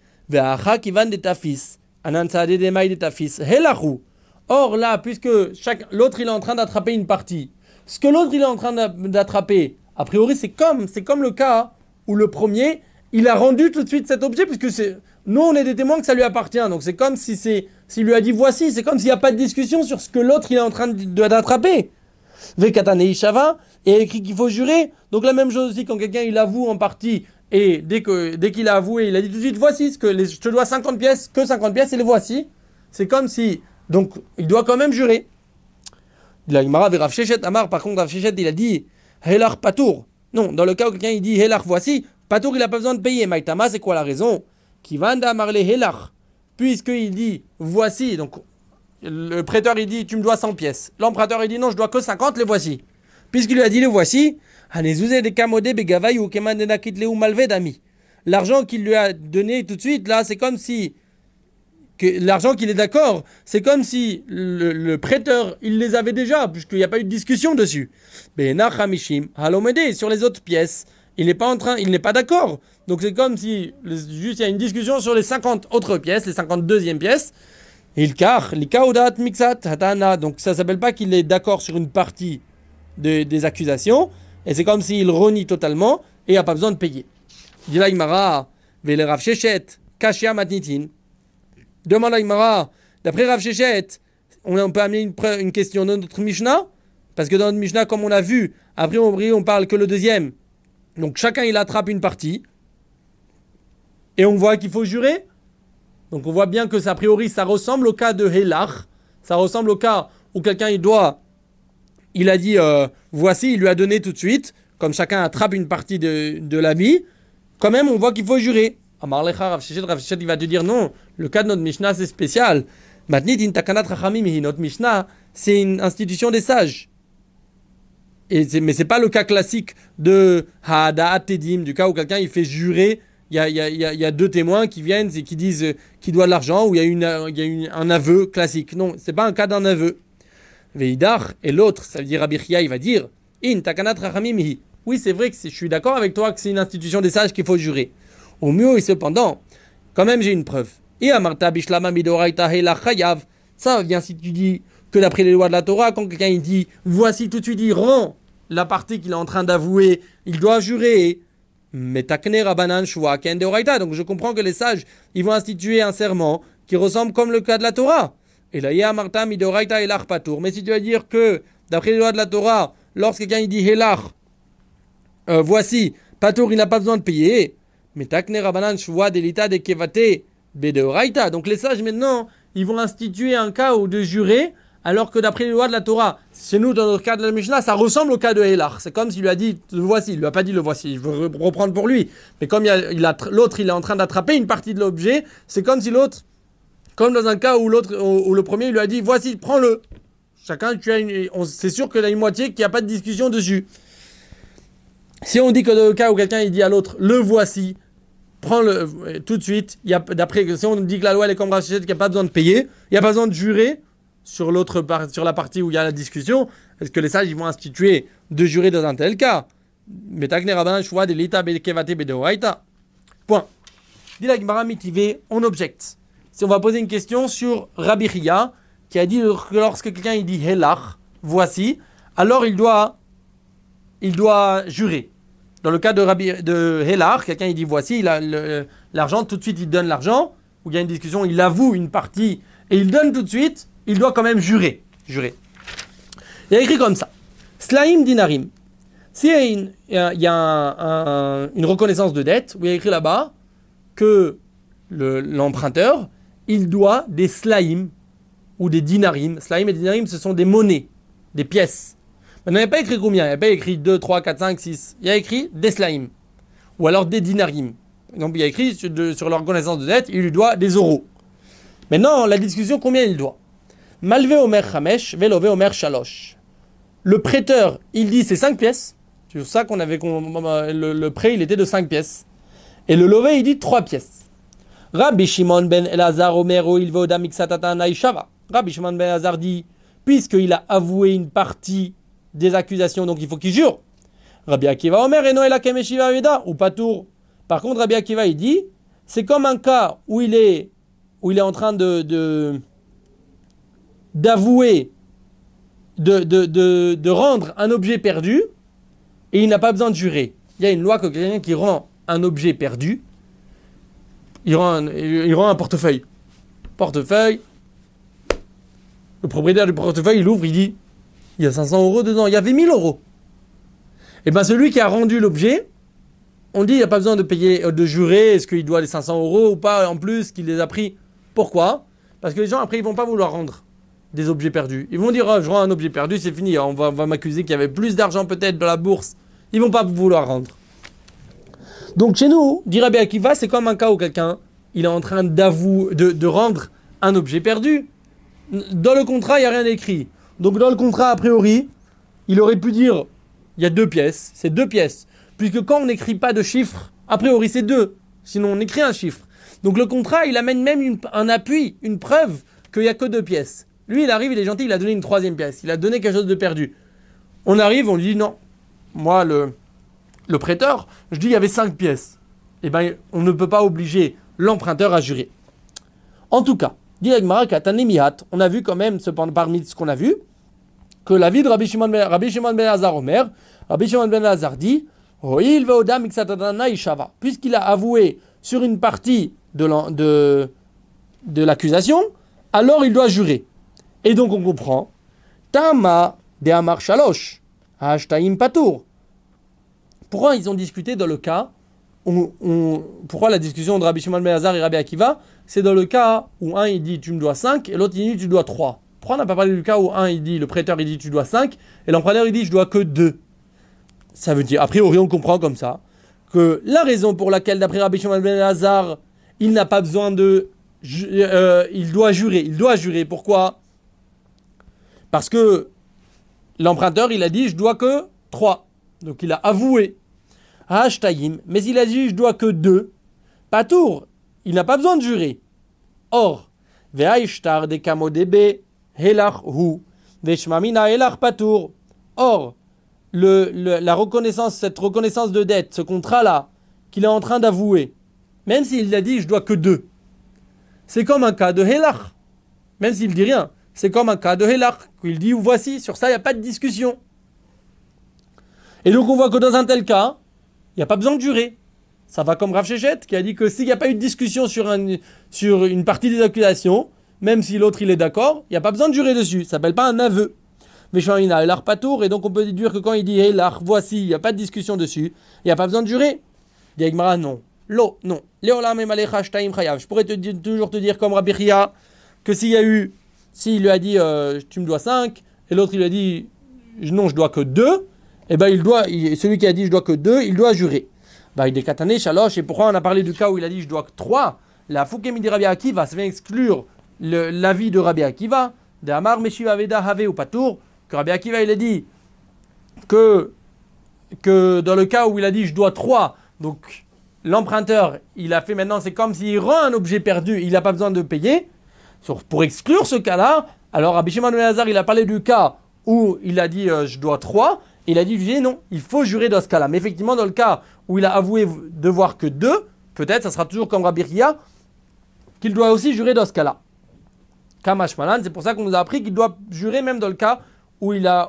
Or là, puisque l'autre il est en train d'attraper une partie, ce que l'autre il est en train d'attraper, a priori c'est comme le cas où le premier, il a rendu tout de suite cet objet, puisque nous on est des témoins que ça lui appartient, donc c'est comme s'il lui a dit voici, c'est comme s'il n'y a pas de discussion sur ce que l'autre il est en train d'attraper. Vekatane Ishava, et écrit qu'il faut jurer, donc la même chose aussi quand quelqu'un il avoue en partie, et dès qu'il a avoué, il a dit tout de suite voici, je te dois 50 pièces, que 50 pièces, et les voici, c'est comme si, donc il doit quand même jurer. La Gemara avec Rav Shechet Amar, par contre Rav Shechet il a dit Helach Patour. Non, dans le cas où quelqu'un il dit Helach voici, Patour il n'a pas besoin de payer. Maïtama, c'est quoi la raison? Kivanda Amarle Helach, puisqu'il dit voici, donc le prêteur il dit tu me dois 100 pièces. L'emprunteur il dit non, je dois que 50, les voici. Puisqu'il lui a dit les voici, l'argent qu'il lui a donné tout de suite, là, c'est comme si l'argent qu'il est d'accord, c'est comme si le prêteur, il les avait déjà, puisqu'il n'y a pas eu de discussion dessus. Sur les autres pièces, il n'est pas d'accord. Donc c'est comme si, juste il y a une discussion sur les 50 autres pièces, les 52e pièces. Donc ça ne s'appelle pas qu'il est d'accord sur une partie des accusations, et c'est comme s'il renie totalement, et il n'a pas besoin de payer. Dit la Gemara, Vele Rav Shechet, Kashia Matnitin. Demande à Gemara, d'après Rav Shechet, on peut amener une question dans notre Mishnah, parce que dans notre Mishnah, comme on l'a vu, après on parle que le deuxième, donc chacun il attrape une partie, et on voit qu'il faut jurer. Donc on voit bien que a priori ça ressemble au cas de Helach, ça ressemble au cas où quelqu'un il a dit voici, il lui a donné tout de suite, comme chacun attrape une partie de la vie, quand même on voit qu'il faut jurer. Amar Lecha, Rav Shechet il va te dire non, le cas de notre Mishnah c'est spécial. Matnit in takanat rachamim, notre Mishnah c'est une institution des sages. Mais c'est pas le cas classique de Ha'ada'at Tedim, du cas où quelqu'un il fait jurer. Il y a deux témoins qui viennent et qui disent qu'il doit de l'argent, ou il y a un aveu classique. Non, c'est pas un cas d'un aveu. Veidar, et l'autre, ça veut dire Rabbi Chia, il va dire In takanat rachamim. Oui, c'est vrai que je suis d'accord avec toi que c'est une institution des sages qu'il faut jurer. Au mieux, et cependant, quand même j'ai une preuve. Et amarta bishlama midoraita hela chayav. Ça vient si tu dis que d'après les lois de la Torah, quand quelqu'un il dit voici tout de suite, il rend la partie qu'il est en train d'avouer, il doit jurer. Mais takne rabanan shua ken deoraita. Donc je comprends que les sages, ils vont instituer un serment qui ressemble comme le cas de la Torah. Et là, amarta midoraita helach patour. Mais si tu vas dire que d'après les lois de la Torah, lorsque quelqu'un il dit helach, voici, patour, il n'a pas besoin de payer. Mais takne rabanan shua delita de kevate bedeoraita. Donc les sages maintenant, ils vont instituer un cas où de jurer, alors que d'après les lois de la Torah, chez nous, dans notre cas de la Mishnah, ça ressemble au cas de Helach. C'est comme s'il lui a dit le voici, il lui a pas dit le voici, je veux reprendre pour lui. Mais comme l'autre, il est en train d'attraper une partie de l'objet, c'est comme si l'autre, comme dans un cas où le premier, il lui a dit voici, prends-le. Chacun, c'est sûr qu'il y a une moitié qu'il n'y a pas de discussion dessus. Si on dit que dans le cas où quelqu'un il dit à l'autre le voici, prends-le tout de suite, si on dit que la loi elle est comme Rachid, qu'il n'y a pas besoin de payer, il n'y a pas besoin de jurer sur la partie où il y a la discussion. Est-ce que les sages ils vont instituer de jurer dans un tel cas? Point. Dit la Gemara mitivée, on objecte. Si on va poser une question sur Rabbi Chia, qui a dit que lorsque quelqu'un il dit Helach, voici, alors il doit jurer. Dans le cas de Helach, quelqu'un il dit voici, il a l'argent, tout de suite il donne l'argent, ou il y a une discussion, il avoue une partie et il donne tout de suite, il doit quand même jurer. Il y a écrit comme ça. Slaim dinarim. S'il y a une reconnaissance de dette, où il y a écrit là-bas que l'emprunteur, il doit des slaim ou des dinarim. Slaim et dinarim, ce sont des monnaies, des pièces. Maintenant, il n'y a pas écrit combien, il n'y a pas écrit 2, 3, 4, 5, 6. Il y a écrit des slaim ou alors des dinarim. Donc, il y a écrit sur la reconnaissance de dette, il lui doit des euros. Maintenant, la discussion, combien il doit? Malve omer chamesh, velove omer shalosh. Le prêteur, il dit c'est 5 pièces. C'est pour ça qu'on avait le prêt, il était de 5 pièces. Et le lové, il dit 3 pièces. Rabbi Shimon ben Elazar Omero il voda mixatata naishava. Rabbi Shimon ben Elazar dit, puisqu'il a avoué une partie des accusations, donc il faut qu'il jure. Rabbi Akiva Omer eno ela kemeshiva veda ou patour. Par contre, Rabbi Akiva, il dit, c'est comme un cas où il est en train d'avouer, de rendre un objet perdu, et il n'a pas besoin de jurer. Il y a une loi que quelqu'un qui rend un objet perdu, il rend un portefeuille. Portefeuille, le propriétaire du portefeuille, il ouvre, il dit, il y a 500 euros dedans, il y avait 1000 euros. Et bien celui qui a rendu l'objet, on dit, il n'y a pas besoin de payer, de jurer, est-ce qu'il doit les 500 euros ou pas, en plus, qu'il les a pris. Pourquoi? Parce que les gens, après, ils ne vont pas vouloir rendre des objets perdus. Ils vont dire, oh, je rends un objet perdu, c'est fini, on va m'accuser qu'il y avait plus d'argent peut-être dans la bourse. Ils ne vont pas vouloir rendre. Donc chez nous, dit Rabbi Akiva, c'est comme un cas où quelqu'un, il est en train de rendre un objet perdu. Dans le contrat, il n'y a rien écrit. Donc dans le contrat, a priori, il aurait pu dire, il y a 2 pièces, c'est 2 pièces. Puisque quand on n'écrit pas de chiffre, a priori c'est 2. Sinon on écrit un chiffre. Donc le contrat, il amène même un appui, une preuve qu'il n'y a que 2 pièces. Lui, il arrive, il est gentil, il a donné une 3e pièce. Il a donné quelque chose de perdu. On arrive, on lui dit non. Moi, le prêteur, je dis il y avait 5 pièces. Eh bien, on ne peut pas obliger l'emprunteur à jurer. En tout cas, dit Agmara Katanemihat, on a vu quand même, parmi ce qu'on a vu, que la vie de Rabbi Shimon ben Elazar Omer, Rabbi Shimon ben Elazar dit, puisqu'il a avoué sur une partie de l'accusation, alors il doit jurer. Et donc on comprend, Tama de Amar Shalosh, Hashtaim Patour. Pourquoi ils ont discuté dans le cas pourquoi la discussion de Rabbi Shimon ben Elazar et Rabbi Akiva, c'est dans le cas où un il dit tu me dois 5 et l'autre il dit tu dois 3. Pourquoi on n'a pas parlé du cas où un il dit, le prêteur il dit tu dois 5 et l'emprunteur il dit je dois que 2? Ça veut dire, a priori on comprend comme ça, que la raison pour laquelle d'après Rabbi Shimon ben Elazar, il n'a pas besoin il doit jurer. Pourquoi? Parce que l'emprunteur il a dit je dois que 3. Donc il a avoué. Hashtagim, mais il a dit je dois que 2. Patour, il n'a pas besoin de jurer. Or, ve'aishtar de kamodebe helach hu, ve'shmamina helach patour. Or, la reconnaissance, cette reconnaissance de dette, ce contrat-là, qu'il est en train d'avouer, même s'il a dit je dois que 2, c'est comme un cas de helach. Même s'il dit rien, c'est comme un cas de helach. Il dit voici, sur ça il n'y a pas de discussion. Et donc on voit que dans un tel cas, il n'y a pas besoin de jurer. Ça va comme Rav Shechet qui a dit que s'il n'y a pas eu de discussion sur une partie des accusations, même si l'autre il est d'accord, il n'y a pas besoin de jurer dessus. Ça ne s'appelle pas un aveu. Mais Shmaïna et l'art patour, et donc on peut déduire que quand il dit hey, l'art, voici, il n'y a pas de discussion dessus, il n'y a pas besoin de jurer. Dit Agmara, non. Non. Je pourrais toujours te dire comme Rabbi Chia que s'il lui a dit tu me dois 5, et l'autre il lui a dit non, je dois que 2, et ben celui qui a dit je dois que 2, il doit jurer. Il est katané, shalosh, et pourquoi on a parlé du cas où il a dit je dois que 3? La Foukémi de Rabbi Akiva, ça vient exclure l'avis de Rabbi Akiva, de Amar Meshiva Veda Have ou Patour, que Rabbi Akiva il a dit que dans le cas où il a dit je dois 3, donc l'emprunteur il a fait maintenant, c'est comme s'il rend un objet perdu, il n'a pas besoin de payer. Pour exclure ce cas-là, alors Rabbi Shimon ben Elazar il a parlé du cas où il a dit je dois 3, il a dit non, il faut jurer dans ce cas-là. Mais effectivement, dans le cas où il a avoué devoir que 2, peut-être ça sera toujours comme Rabbi Chia, qu'il doit aussi jurer dans ce cas-là. Kamash Malan, c'est pour ça qu'on nous a appris qu'il doit jurer même dans le cas où il a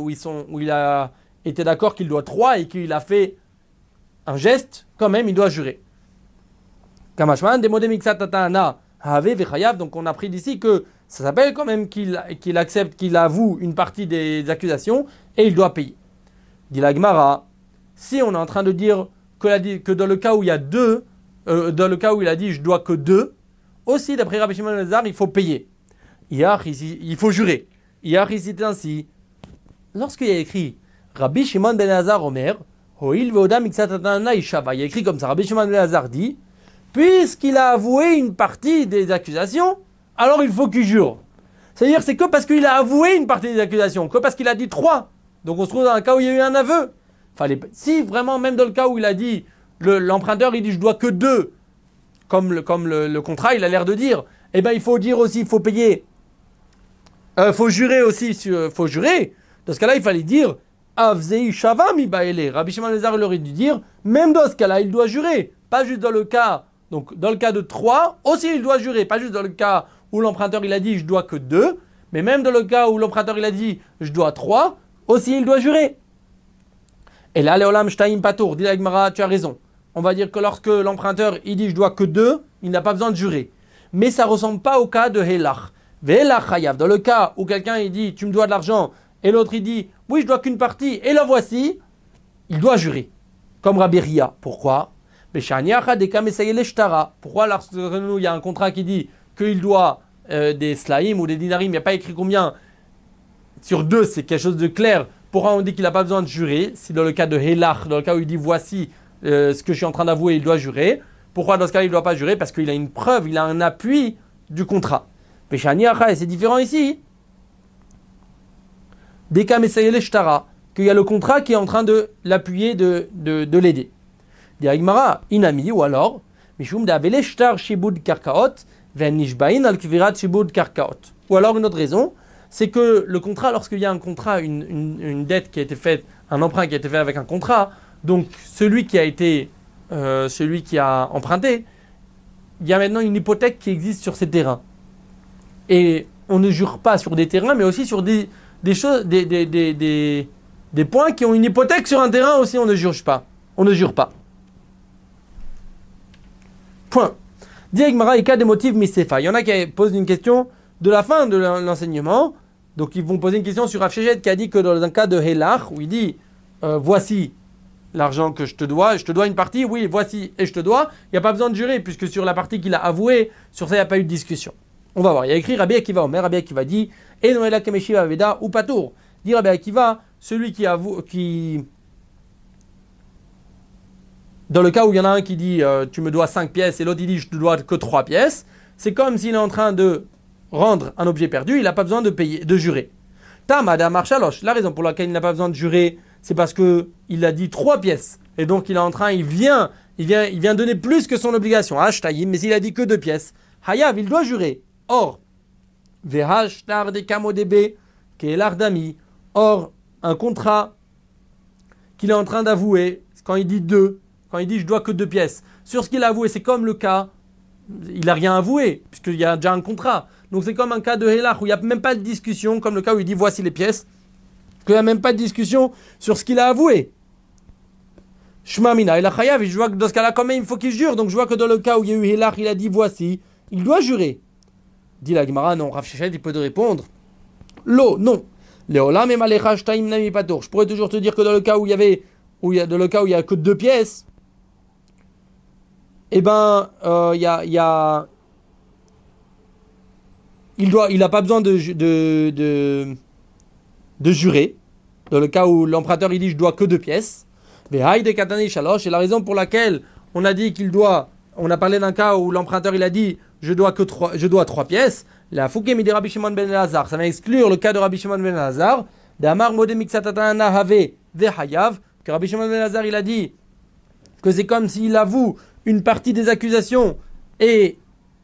été d'accord qu'il doit 3 et qu'il a fait un geste, quand même il doit jurer. Kamash Malan, demode mixat tatana Have vechayav. Donc on a pris d'ici que ça s'appelle quand même qu'il accepte, qu'il avoue une partie des accusations et il doit payer. Dit la Gemara, si on est en train de dire que dans le cas où il y a deux, dans le cas où il a dit je dois que deux, aussi d'après Rabbi Shimon ben Elazar, il faut payer. Il faut jurer. Ici ainsi, lorsqu'il y a écrit Rabbi Shimon ben Elazar Omer, Hoil veoda mixatatana ishava, il y a écrit comme ça, Rabbi Shimon ben Elazar dit, puisqu'il a avoué une partie des accusations, alors il faut qu'il jure. C'est-à-dire c'est que parce qu'il a avoué une partie des accusations, que parce qu'il a dit 3. Donc on se trouve dans un cas où il y a eu un aveu. Si vraiment, même dans le cas où il a dit, l'emprunteur il dit je dois que 2, comme le contrat il a l'air de dire, eh bien il faut dire aussi, il faut payer, faut jurer aussi, faut jurer. Dans ce cas-là il fallait dire Avzei Shava mi baele. Rabbi Shimon ben Elazar il aurait dû dire, même dans ce cas-là il doit jurer, pas juste dans le cas, donc dans le cas de 3, aussi il doit jurer, pas juste dans le cas où l'emprunteur il a dit je dois que 2, mais même dans le cas où l'emprunteur il a dit je dois 3, aussi il doit jurer. Et là, Leolam Shtaim Patour, dit la Gemara, tu as raison. On va dire que lorsque l'emprunteur il dit je dois que 2, il n'a pas besoin de jurer. Mais ça ne ressemble pas au cas de Helach. Vehelach Hayav, dans le cas où quelqu'un il dit tu me dois de l'argent, et l'autre il dit oui je dois qu'une partie, et la voici, il doit jurer. Comme Rabbi Ria. Pourquoi? Pourquoi lorsque nous il y a un contrat qui dit qu'il doit des slaim ou des dinarim, il n'y a pas écrit combien, sur 2 c'est quelque chose de clair. Pourquoi on dit qu'il n'a pas besoin de jurer? Si dans le cas de Helach, dans le cas où il dit voici ce que je suis en train d'avouer, il doit jurer. Pourquoi dans ce cas il ne doit pas jurer? Parce qu'il a une preuve, il a un appui du contrat. Et c'est différent ici. Deka Mesayele Shtara, qu'il y a le contrat qui est en train de l'appuyer, de l'aider. Diagmara, inami, ou alors, Mishum de Avele Shtar Shibud Karkaot, Venishbain al Kvirat Shibud Karkaot. Ou alors une autre raison, c'est que le contrat, lorsqu'il y a un contrat, une dette qui a été faite, un emprunt qui a été fait avec un contrat, donc celui qui a emprunté, il y a maintenant une hypothèque qui existe sur ces terrains. Et on ne jure pas sur des terrains, mais aussi sur des choses, des points qui ont une hypothèque sur un terrain aussi, on ne jure pas. On ne jure pas. Point. Diagmara et cas des motifs misefa. Il y en a qui posent une question de la fin de l'enseignement. Donc ils vont poser une question sur Rav Shechet qui a dit que dans un cas de Helach, où il dit voici l'argent que je te dois une partie, oui, voici et je te dois, il n'y a pas besoin de jurer, puisque sur la partie qu'il a avouée, sur ça il n'y a pas eu de discussion. On va voir, il y a écrit Rabbi Akiva Omer, Rabbi Akiva dit et Noëla Kemeshi Aveda ou Patour. Dit Rabbi Akiva, celui qui avoue, dans le cas où il y en a un qui dit tu me dois 5 pièces et l'autre il dit je te dois que 3 pièces, c'est comme s'il est en train de rendre un objet perdu, il n'a pas besoin de payer, de jurer. Tamada Marshalosh, la raison pour laquelle il n'a pas besoin de jurer, c'est parce qu'il a dit 3 pièces. Et donc il vient donner plus que son obligation. Hashtayim, mais il a dit que 2 pièces. Hayav, il doit jurer. Or, Vehashtar de Kamodebe, Kelardami. Or, un contrat qu'il est en train d'avouer, quand il dit 2, quand il dit je dois que 2 pièces, sur ce qu'il a avoué, c'est comme le cas, il n'a rien avoué, puisqu'il y a déjà un contrat. Donc c'est comme un cas de Helach, où il n'y a même pas de discussion, comme le cas où il dit voici les pièces, qu'il n'y a même pas de discussion sur ce qu'il a avoué. Shmamina, il a chayav, je vois que dans ce cas-là, quand même, il faut qu'il jure. Donc je vois que dans le cas où il y a eu Helach, il a dit voici, il doit jurer. Dit la Gemara, non, Rav Shechet, il peut te répondre. Lo, non. Leolam et Malecha Shtaim Nami Patour. Je pourrais toujours te dire que dans le cas où il y a que 2 pièces, eh ben, il n'a pas besoin de jurer. Dans le cas où l'emprunteur il dit je dois que 2 pièces. Et la raison pour laquelle on a dit on a parlé d'un cas où l'emprunteur il a dit je dois 3 pièces. La Fouké mi de Rabbi Shimon ben Elazar, ça va exclure le cas de Rabbi Shimon ben Elazar. D'Amar Mode Mixatatana Have Vehayav, que Rabbi Shimon ben Elazar il a dit que c'est comme s'il avoue une partie des accusations et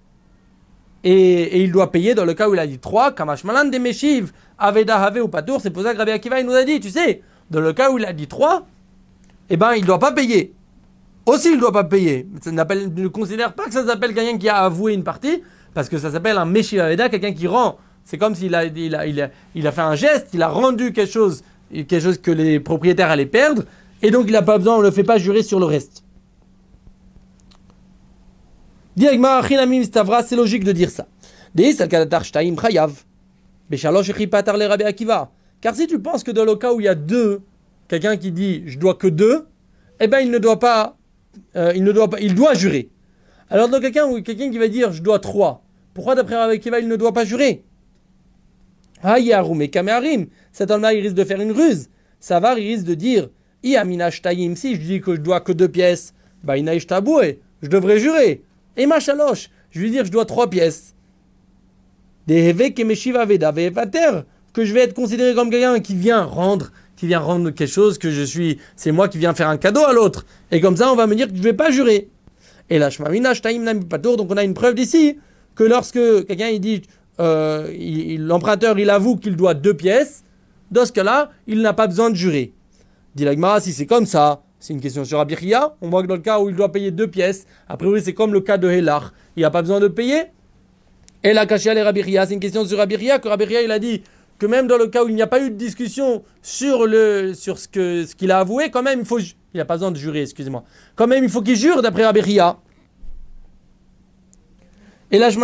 il doit payer dans le cas où il a dit 3, Kamashmalan de Meshiv, Aveda Have ou Patour, c'est pour ça que Rabbi Akiva il nous a dit, tu sais, dans le cas où il a dit 3, eh ben il ne doit pas payer. Aussi il ne doit pas payer. Ça ne considère pas que ça s'appelle quelqu'un qui a avoué une partie, parce que ça s'appelle un Meshiv Aveda, quelqu'un qui rend. C'est comme s'il a fait un geste, il a rendu quelque chose que les propriétaires allaient perdre, et donc il n'a pas besoin, on ne le fait pas jurer sur le reste. Dit Agmara, Chinamim Stavra, c'est logique de dire ça. Deis al-Kadatar Shtaim Chayav. Beshalosh Echipatar le Rabbi Akiva. Car si tu penses que dans le cas où il y a deux, quelqu'un qui dit je dois que deux, eh ben il doit jurer. Alors dans quelqu'un qui va dire je dois trois, pourquoi d'après Rabbi Akiva il ne doit pas jurer? Hayarum Kameharim, cet homme-là il risque de faire une ruse. Savar il risque de dire Iamina Shtaim, si je dis que je dois que deux pièces, bah Inaïch Taboué, je devrais jurer. Et Machalosh, je lui dire je dois trois pièces. Que je vais être considéré comme quelqu'un qui vient rendre quelque chose, c'est moi qui viens faire un cadeau à l'autre. Et comme ça, on va me dire que je ne vais pas jurer. Et là, donc on a une preuve d'ici, que lorsque quelqu'un il dit, l'emprunteur il avoue qu'il doit deux pièces, dans ce cas-là, il n'a pas besoin de jurer. Dit la Gemara, si c'est comme ça, c'est une question sur Rabbi Chia, on voit que dans le cas où il doit payer deux pièces, a priori c'est comme le cas de Hélach, il n'a pas besoin de payer. Et la Kashia et Rabbi Chia, c'est une question sur Rabbi Chia, que Rabbi Chia il a dit que même dans le cas où il n'y a pas eu de discussion sur ce qu'il a avoué, quand même il n'a pas besoin de jurer, excusez-moi. Quand même il faut qu'il jure d'après Rabbi Chia. Et là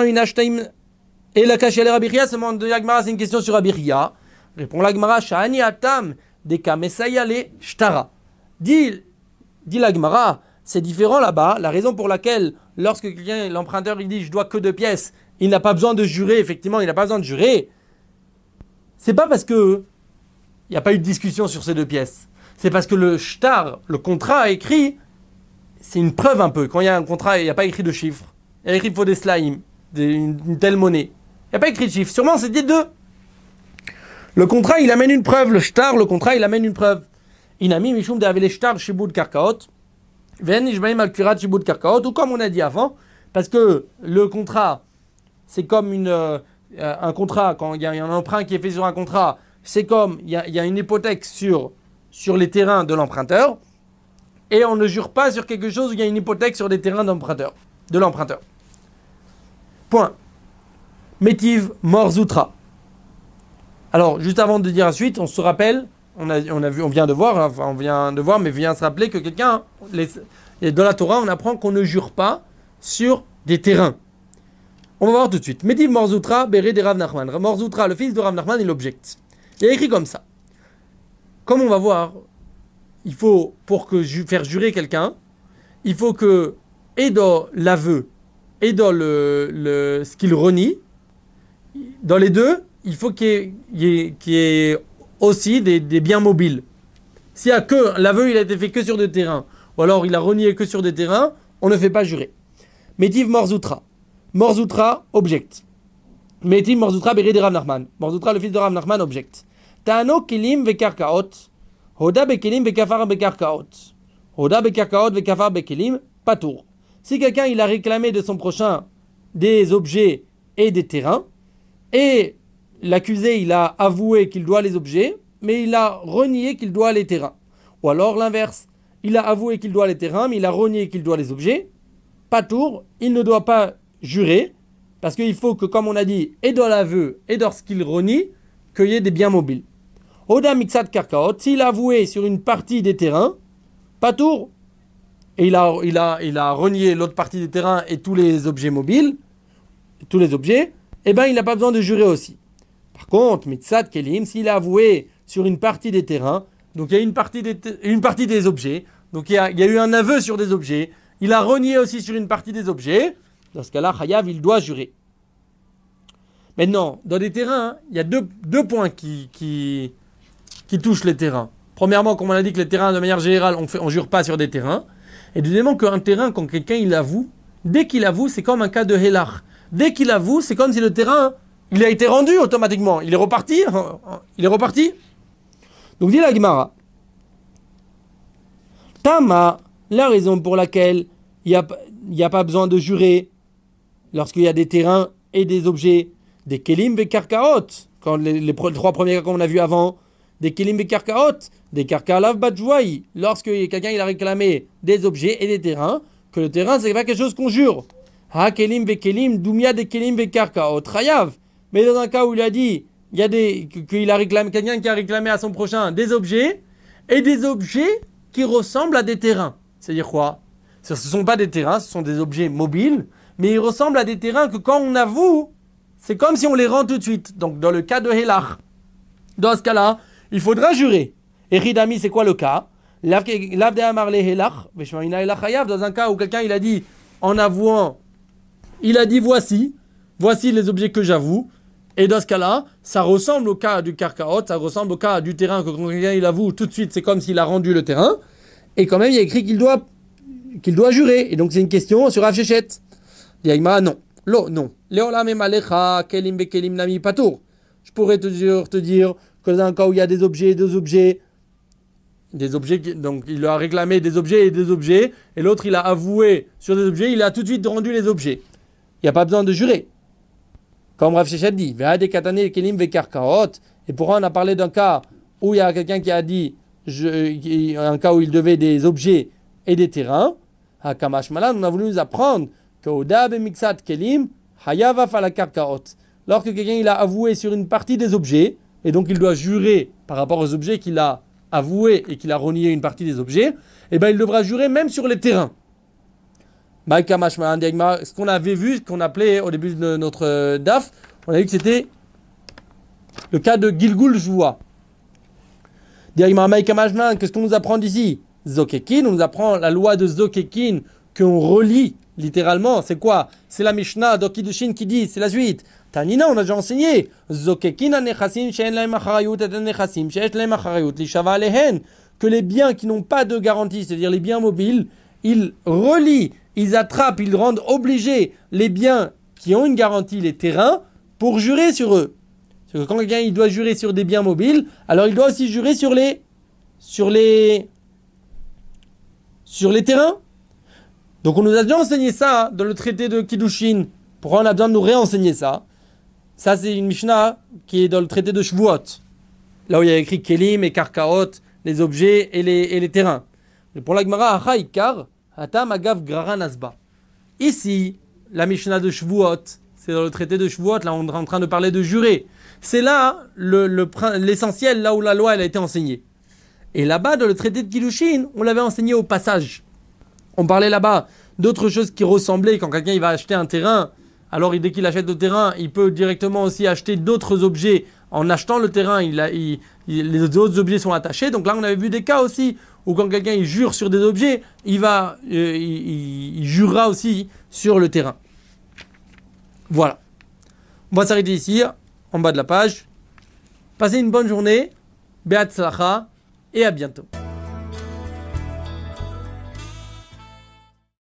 et la Kashia et Rabbi Chia, c'est une question sur Rabbi Chia. Répond la Gemara, Sha'ani atam de kamesaya le shtara. Dit la Gemara, c'est différent là-bas. La raison pour laquelle, lorsque l'emprunteur il dit je dois que deux pièces, il n'a pas besoin de jurer, effectivement, il n'a pas besoin de jurer. C'est pas parce que il n'y a pas eu de discussion sur ces deux pièces. C'est parce que le shtar, le contrat écrit, c'est une preuve un peu. Quand il y a un contrat, il n'y a pas écrit de chiffres. Il y a écrit qu'il faut des slaim, une telle monnaie. Il n'y a pas écrit de chiffres. Sûrement, c'est dit deux. Le contrat, il amène une preuve. Le shtar, le contrat, il amène une preuve. Inami mishum de avele shtar shibud karkaot. Ven ishbaim al kfirat shibud karkaot. Ou comme on a dit avant, parce que le contrat, c'est comme un contrat, quand il y a un emprunt qui est fait sur un contrat, c'est comme il y a une hypothèque sur les terrains de l'emprunteur, et on ne jure pas sur quelque chose où il y a une hypothèque sur les terrains de l'emprunteur. Point. Métiv Morzoutra. Alors, juste avant de dire la suite, on se rappelle, on vient de voir, mais vient se rappeler que dans la Torah, on apprend qu'on ne jure pas sur des terrains. On va voir tout de suite. Métiv Morzoutra, Béré de Rav Nachman. Morzoutra, le fils de Rav Nachman, il objecte. Il a écrit comme ça. Comme on va voir, il faut, faire jurer quelqu'un, il faut que, et dans l'aveu, et dans ce qu'il renie, dans les deux, il faut qu'il y ait aussi des biens mobiles. S'il y a que l'aveu, il a été fait que sur des terrains, ou alors il a renié que sur des terrains, on ne fait pas jurer. Métiv Morzoutra. Morzoutra objecte. Métiv Morzoutra Béré de Rav Nachman. Morzoutra, le fils de Rav Nachman, objecte. Ta'ano kilim vekarkaot. Hoda bekelim vekafar bekarkaot. Hoda bekarkaot vekafar bekelim. Patour. Si quelqu'un il a réclamé de son prochain des objets et des terrains, et l'accusé il a avoué qu'il doit les objets, mais il a renié qu'il doit les terrains. Ou alors l'inverse, il a avoué qu'il doit les terrains, mais il a renié qu'il doit les objets. Patour, il ne doit pas jurer, parce qu'il faut que, comme on a dit, et dans l'aveu, et dans ce qu'il renie, qu'il y ait des biens mobiles. Oda mixat karkaot, s'il a avoué sur une partie des terrains, patour, et il a renié l'autre partie des terrains et tous les objets mobiles, tous les objets, eh bien il n'a pas besoin de jurer aussi. Par contre, mixat kelim, s'il a avoué sur une partie des terrains, donc il y a une partie des objets, donc il y a eu un aveu sur des objets, il a renié aussi sur une partie des objets, dans ce cas-là, Chayav, il doit jurer. Maintenant, dans les terrains, il y a deux points qui touchent les terrains. Premièrement, comme on a dit que les terrains, de manière générale, on jure pas sur des terrains. Et deuxièmement, qu'un terrain, quand quelqu'un il avoue, dès qu'il avoue, c'est comme un cas de Hélach. Dès qu'il avoue, c'est comme si le terrain, il a été rendu automatiquement. Il est reparti. Donc, dit la Gemara. Tama, la raison pour laquelle il n'y a pas besoin de jurer lorsqu'il y a des terrains et des objets, des kelim ve karkaot, quand les trois premiers cas qu'on a vus avant, des kelim ve karkaot, des karkalav badjouaï, lorsque quelqu'un il a réclamé des objets et des terrains, que le terrain c'est pas quelque chose qu'on jure. Ha kelim ve kelim, dumia des kelim ve karkaot, chayav. Mais dans un cas où il a dit, quelqu'un qui a réclamé à son prochain des objets, et des objets qui ressemblent à des terrains. C'est-à-dire quoi? Ce ne sont pas des terrains, ce sont des objets mobiles, mais ils ressemblent à des terrains que quand on avoue, c'est comme si on les rend tout de suite. Donc dans le cas de Helach, dans ce cas-là, il faudra jurer. Et Ridami, c'est quoi le cas? Dans un cas où quelqu'un il a dit, en avouant, il a dit voici les objets que j'avoue. Et dans ce cas-là, ça ressemble au cas du karkaot, ça ressemble au cas du terrain que quand quelqu'un il avoue tout de suite, c'est comme s'il a rendu le terrain. Et quand même, il y a écrit qu'il doit jurer. Et donc c'est une question sur Rav Shechet. Diagma, non. Non. Je pourrais te dire que dans un cas où il y a des objets, donc il a réclamé des objets, et l'autre il a avoué sur des objets, il a tout de suite rendu les objets. Il n'y a pas besoin de jurer. Comme Rav Shechet dit, et pourquoi on a parlé d'un cas où il y a quelqu'un qui a dit, un cas où il devait des objets et des terrains, on a voulu nous apprendre que lorsque quelqu'un il a avoué sur une partie des objets, et donc il doit jurer par rapport aux objets qu'il a avoué et qu'il a renié une partie des objets, et bien il devra jurer même sur les terrains. Ce qu'on avait vu, ce qu'on appelait au début de notre DAF, on a vu que c'était le cas de Gilgul Joua. Qu'est-ce qu'on nous apprend d'ici? Zokekin, on nous apprend la loi de Zokekin qu'on relie littéralement. C'est quoi? C'est la Mishnah d'Okidushin qui dit, c'est la suite. Tanina, on a déjà enseigné. Zokekin anechasim she'en lahem acharayut et anechasim she'en lahem acharayut lishava alehen. Que les biens qui n'ont pas de garantie, c'est-à-dire les biens mobiles, ils relient, ils attrapent, ils rendent obligés les biens qui ont une garantie, les terrains, pour jurer sur eux. C'est que quand quelqu'un il doit jurer sur des biens mobiles, alors il doit aussi jurer sur les terrains. Donc on nous a déjà enseigné ça dans le traité de Kiddushin. Pourquoi on a besoin de nous réenseigner ça? Ça c'est une Mishnah qui est dans le traité de Shavuot. Là où il y a écrit Kelim et Karkaot, les objets et les terrains. Et pour la Gemara, Achaikar, Hatam Agav Graran Asba. Ici, la Mishnah de Shavuot, c'est dans le traité de Shavuot, là on est en train de parler de jurer. C'est là l'essentiel, là où la loi elle a été enseignée. Et là-bas, dans le traité de Kiddushin, on l'avait enseigné au passage. On parlait là-bas d'autres choses qui ressemblaient. Quand quelqu'un il va acheter un terrain, alors dès qu'il achète le terrain, il peut directement aussi acheter d'autres objets. En achetant le terrain, les autres objets sont attachés. Donc là, on avait vu des cas aussi où quand quelqu'un il jure sur des objets, il jurera aussi sur le terrain. Voilà. On va s'arrêter ici, en bas de la page. Passez une bonne journée. Be'atzlacha et à bientôt.